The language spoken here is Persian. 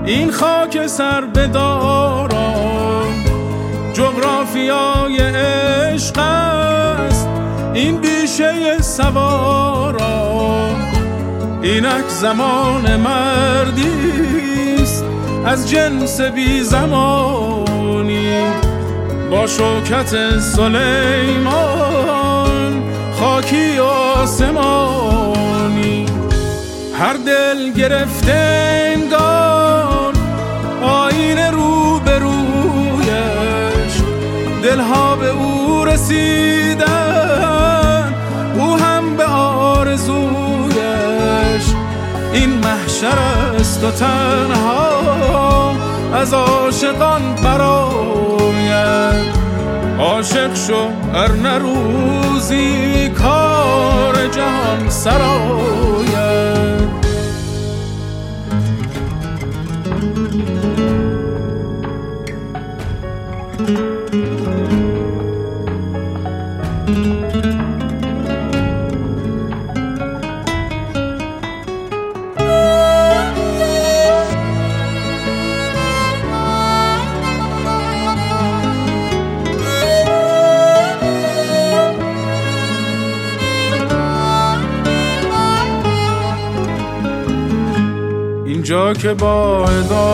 این خاک سر بدارم جغرافیای عشق است، این بیشه سوارم اینک زمان مردیست از جنس بی زمانی. با شوکت سلیمان خاکی آسمانی، هر دل گرفته انگار آینه رو به رویش، دلها به او رسیدن او هم به آرزویش. این محشر است و تنها از عاشقان براید، عاشق شو ار نه روزی کار جهان سراید. اینجا که با